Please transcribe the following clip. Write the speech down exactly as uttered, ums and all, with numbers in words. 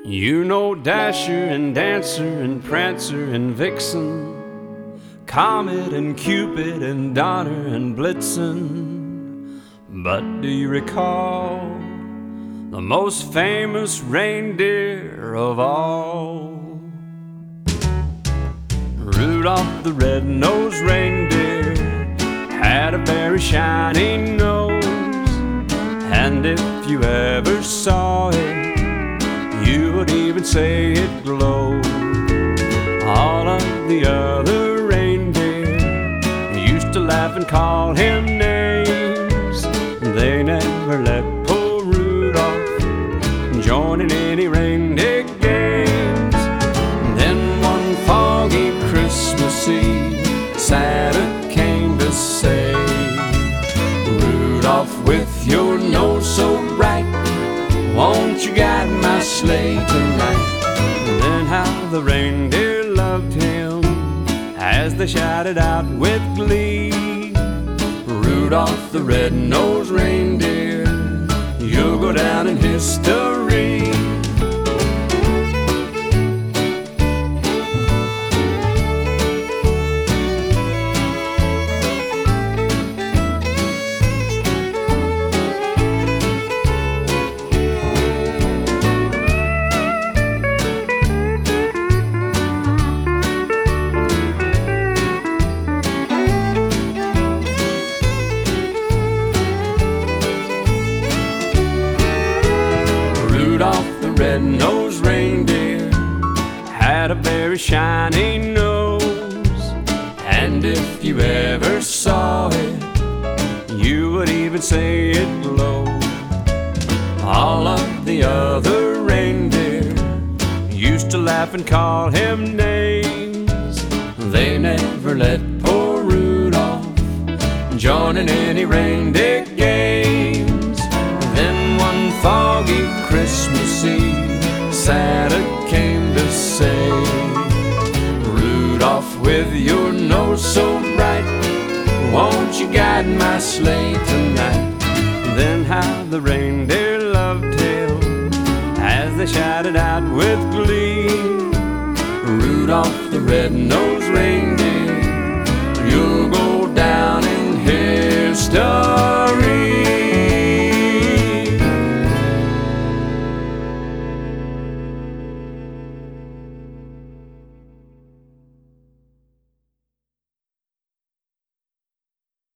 You know Dasher and Dancer and Prancer and Vixen, Comet and Cupid and Donner and Blitzen. But do you recall the most famous reindeer of all? Rudolph the red-nosed reindeer had a very shiny nose, and if you ever saw it, you would even say it glowed. All of the other reindeer used to laugh and call him names. They never let poor Rudolph join in any reindeer games. Then one foggy Christmas Eve, Santa came to say, Rudolph, with your nose so bright, won't you guide my sleigh tonight? And then how the reindeer loved him as they shouted out with glee, Rudolph the red-nosed reindeer, you'll go down in history. Rudolph the red-nosed reindeer had a very shiny nose, and if you ever saw it, you would even say it glowed. All of the other reindeer used to laugh and call him names. They never let poor Rudolph join in any reindeer games. Then one foggy Christmas Eve, Santa came to say, Rudolph, with your nose so bright, won't you guide my sleigh tonight? Then how the reindeer loved him as they shouted out with glee, Rudolph the red-nosed reindeer, you'll go down in history.